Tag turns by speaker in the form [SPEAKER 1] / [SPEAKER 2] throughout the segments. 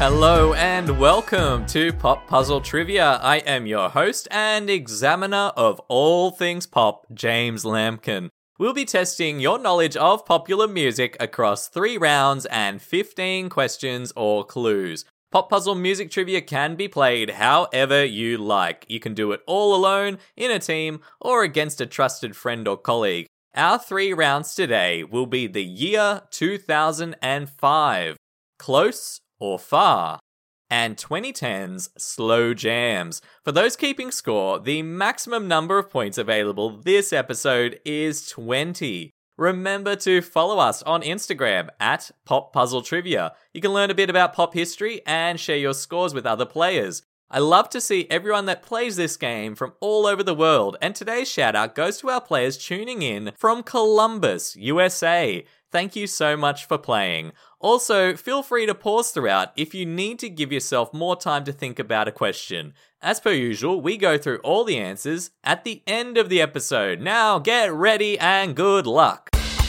[SPEAKER 1] Hello and welcome to Pop Puzzle Trivia. I am your host and examiner of all things pop, James Lampkin. We'll be testing your knowledge of popular music across 3 rounds and 15 questions or clues. Pop Puzzle Music Trivia can be played however you like. You can do it all alone, in a team, or against a trusted friend or colleague. Our 3 rounds today will be the year 2005, Close or Far, and 2010's Slow Jams. For those keeping score, the maximum number of points available this episode is 20. Remember to follow us on Instagram at Pop Puzzle Trivia. You can learn a bit about pop history and share your scores with other players. I love to see everyone that plays this game from all over the world, and today's shout out goes to our players tuning in from Columbus, USA. Thank you so much for playing. Also, feel free to pause throughout if you need to give yourself more time to think about a question. As per usual, we go through all the answers at the end of the episode. Now get ready and good luck.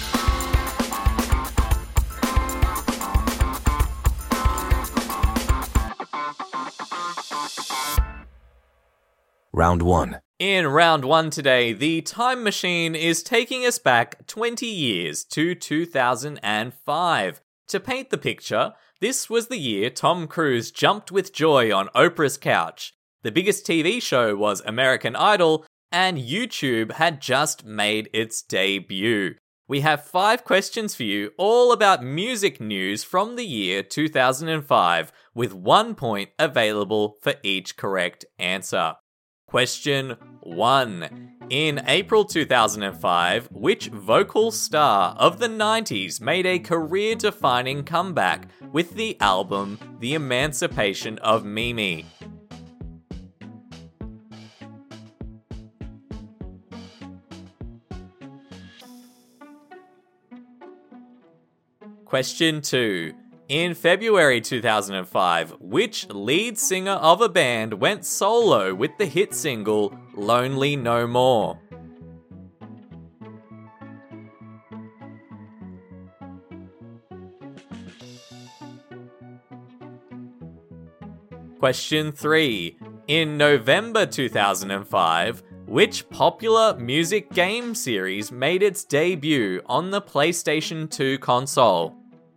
[SPEAKER 2] Round 1.
[SPEAKER 1] In round 1 today, the time machine is taking us back 20 years to 2005. To paint the picture, this was the year Tom Cruise jumped with joy on Oprah's couch. The biggest TV show was American Idol, and YouTube had just made its debut. We have 5 questions for you, all about music news from the year 2005, with 1 point available for each correct answer. Question 1. In April 2005, which vocal star of the 90s made a career-defining comeback with the album The Emancipation of Mimi? Question 2. In February 2005, which lead singer of a band went solo with the hit single Lonely No More? Question 3. In November 2005, which popular music game series made its debut on the PlayStation 2 console?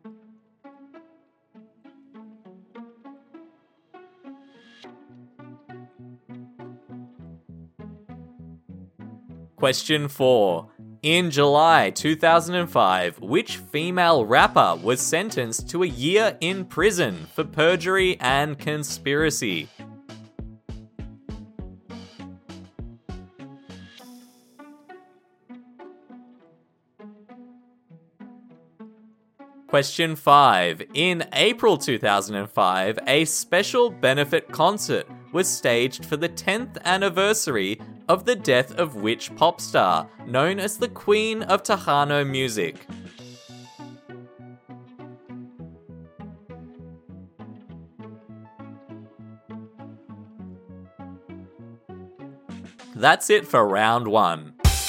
[SPEAKER 1] Question 4. In July 2005, which female rapper was sentenced to a year in prison for perjury and conspiracy? Question 5. In April 2005, a special benefit concert was staged for the 10th anniversary of the death of which pop star, known as the Queen of Tejano music? That's it for round 1.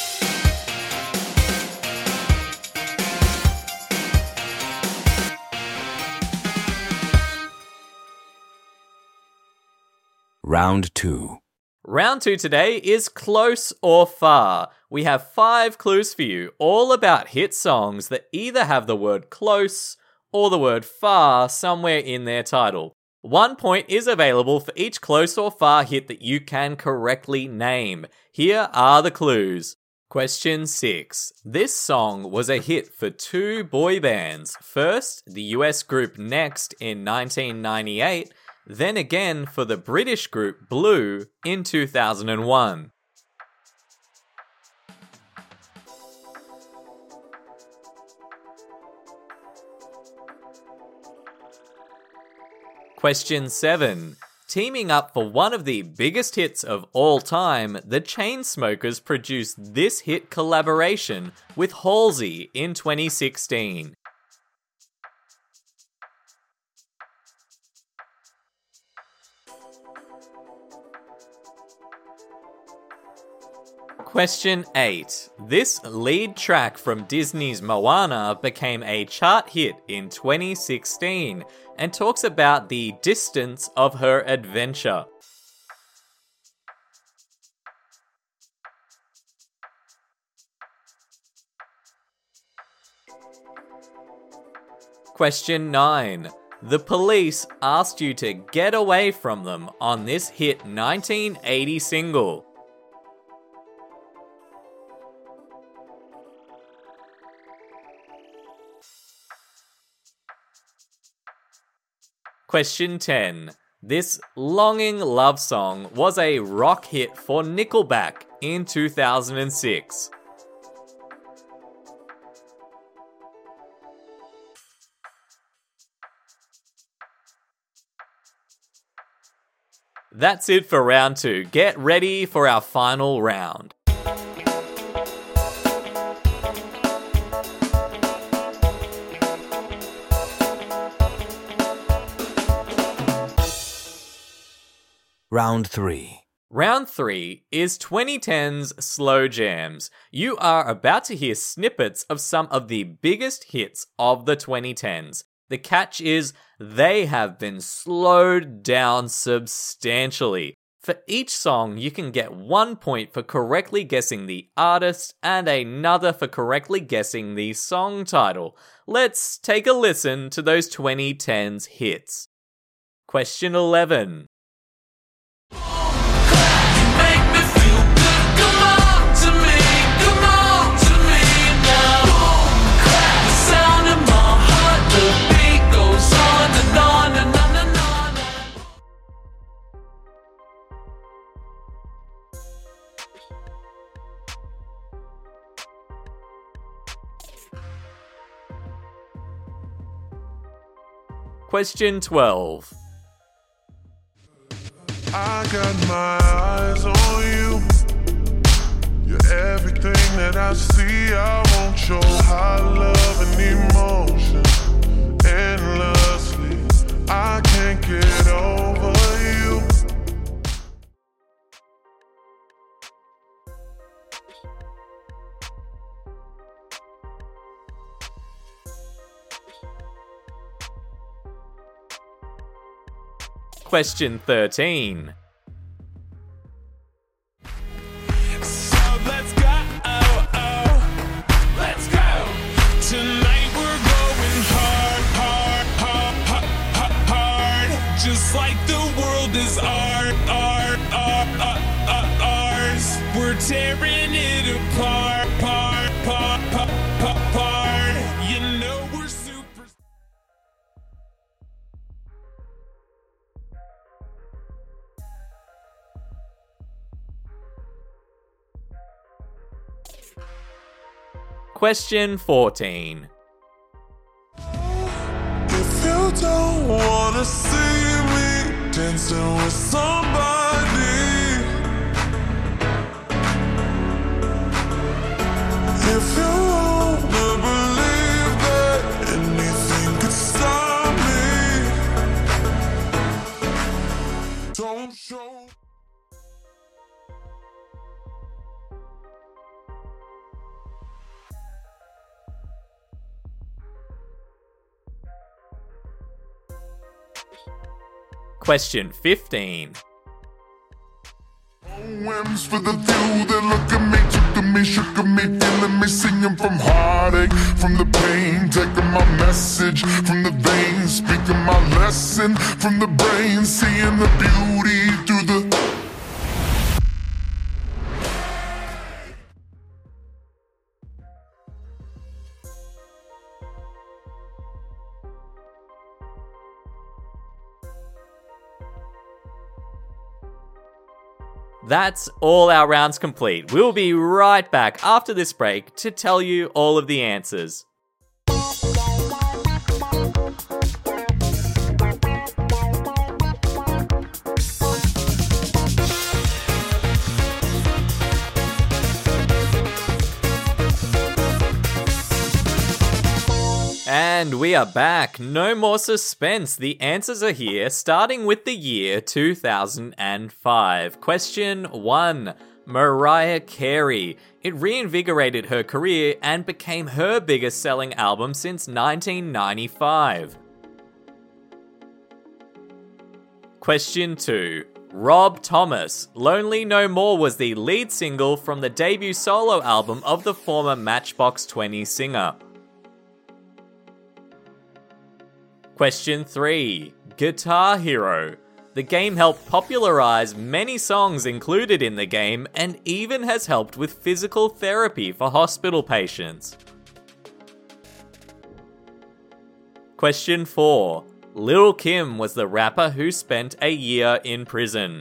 [SPEAKER 2] Round 2.
[SPEAKER 1] Round 2 today is Close or Far. We have 5 clues for you, all about hit songs that either have the word close or the word far somewhere in their title. 1 point is available for each close or far hit that you can correctly name. Here are the clues. Question 6. This song was a hit for 2 boy bands. First, the US group Next in 1998, then again for the British group Blue in 2001. Question 7. Teaming up for one of the biggest hits of all time, the Chainsmokers produced this hit collaboration with Halsey in 2016. Question 8. This lead track from Disney's Moana became a chart hit in 2016 and talks about the distance of her adventure. Question 9. The Police asked you to get away from them on this hit 1980 single. Question 10. This longing love song was a rock hit for Nickelback in 2006. That's it for round 2. Get ready for our final round.
[SPEAKER 2] Round 3.
[SPEAKER 1] Round 3 is 2010's Slow Jams. You are about to hear snippets of some of the biggest hits of the 2010s. The catch is they have been slowed down substantially. For each song, you can get 1 point for correctly guessing the artist and another for correctly guessing the song title. Let's take a listen to those 2010s hits. Question 11. Question 12.
[SPEAKER 3] I got my eyes on you. You're everything that I see. I want your high love and emotion endlessly. I can't get over you.
[SPEAKER 1] Question 13.
[SPEAKER 3] So let's go, let's go. Tonight we're going hard, just like the world is ours. We're tearing it apart, You know we're super.
[SPEAKER 1] Question 14.
[SPEAKER 3] If you don't wanna see me dancing with somebody, if you wanna believe that anything could stop me, don't show.
[SPEAKER 1] Question 15.
[SPEAKER 3] Poems for the few that look at me, took at me, shook at me, feeling me, singing from heartache, from the pain, taking my message from the veins, speaking my lesson from the brain, seeing the beauty through the.
[SPEAKER 1] That's all our rounds complete. We'll be right back after this break to tell you all of the answers. And we are back. No more suspense. The answers are here, starting with the year 2005. Question 1. Mariah Carey. It reinvigorated her career and became her biggest selling album since 1995. Question 2. Rob Thomas. Lonely No More was the lead single from the debut solo album of the former Matchbox 20 singer. Question 3. Guitar Hero. The game helped popularize many songs included in the game and even has helped with physical therapy for hospital patients. Question 4. Lil' Kim was the rapper who spent a year in prison.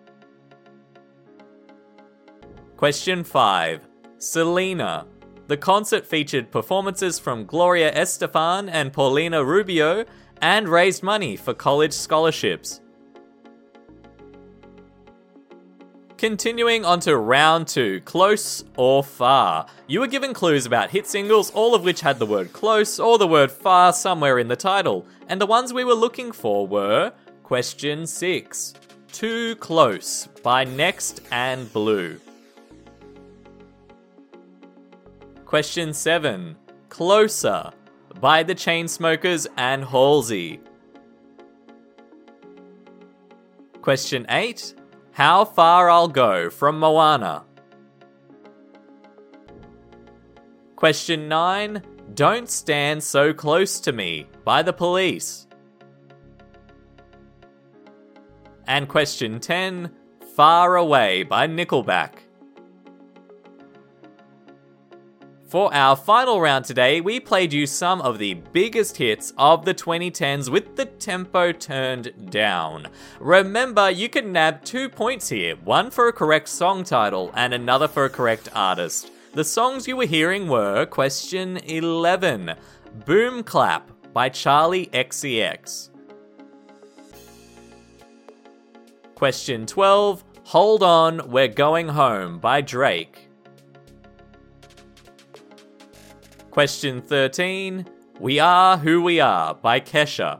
[SPEAKER 1] Question 5. Selena. The concert featured performances from Gloria Estefan and Paulina Rubio and raised money for college scholarships. Continuing on to round 2, close or far. You were given clues about hit singles, all of which had the word close or the word far somewhere in the title, and the ones we were looking for were question 6, Too Close by Next and Blue. Question 7, Closer by the Chainsmokers and Halsey. Question 8, How Far I'll Go from Moana. Question 9, Don't Stand So Close to Me by The Police. And question 10, Far Away by Nickelback. For our final round today, we played you some of the biggest hits of the 2010s with the tempo turned down. Remember, you can nab 2 points here, one for a correct song title and another for a correct artist. The songs you were hearing were question 11, Boom Clap by Charli XCX. Question 12, Hold On, We're Going Home by Drake. Question 13, We Are Who We Are by Kesha.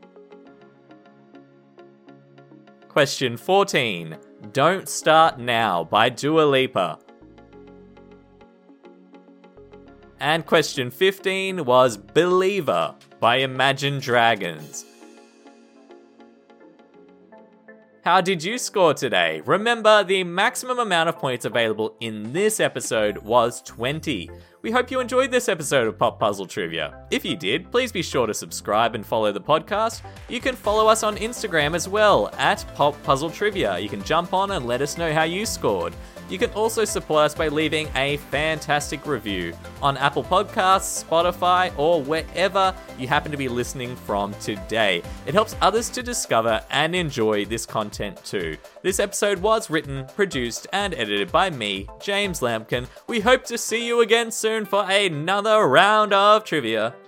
[SPEAKER 1] Question 14, Don't Start Now by Dua Lipa. And question 15 was Believer by Imagine Dragons. How did you score today? Remember, the maximum amount of points available in this episode was 20. We hope you enjoyed this episode of Pop Puzzle Trivia. If you did, please be sure to subscribe and follow the podcast. You can follow us on Instagram as well, at Pop Puzzle Trivia. You can jump on and let us know how you scored. You can also support us by leaving a fantastic review on Apple Podcasts, Spotify, or wherever you happen to be listening from today. It helps others to discover and enjoy this content too. This episode was written, produced, and edited by me, James Lampkin. We hope to see you again soon for another round of trivia.